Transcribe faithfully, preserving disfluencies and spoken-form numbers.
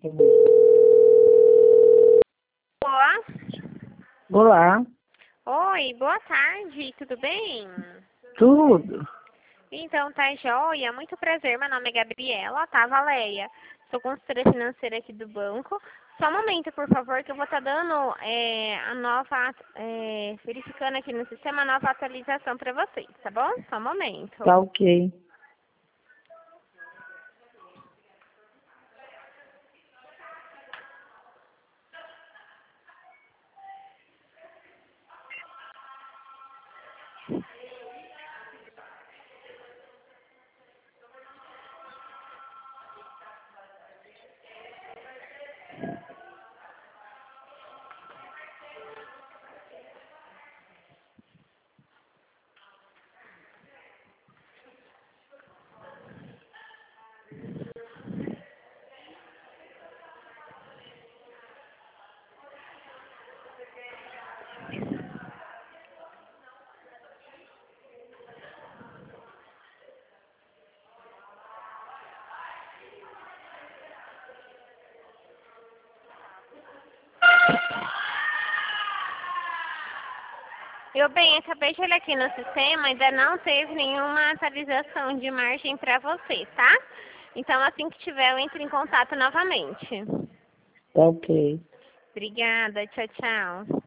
Olá. Olá, Oi, boa tarde, tudo bem? tudo. Então, tá joia, muito prazer, meu nome é Gabriela, tá, Valéia? Sou consultora financeira aqui do banco. Só um momento, por favor, que eu vou estar dando é, a nova, é, verificando aqui no sistema a nova atualização para vocês, tá bom? Só um momento. Tá ok. Eu bem, acabei de olhar aqui no sistema, ainda não teve nenhuma atualização de margem para você, tá? Então, assim que tiver, eu entro em contato novamente. Tá ok. Obrigada, tchau, tchau.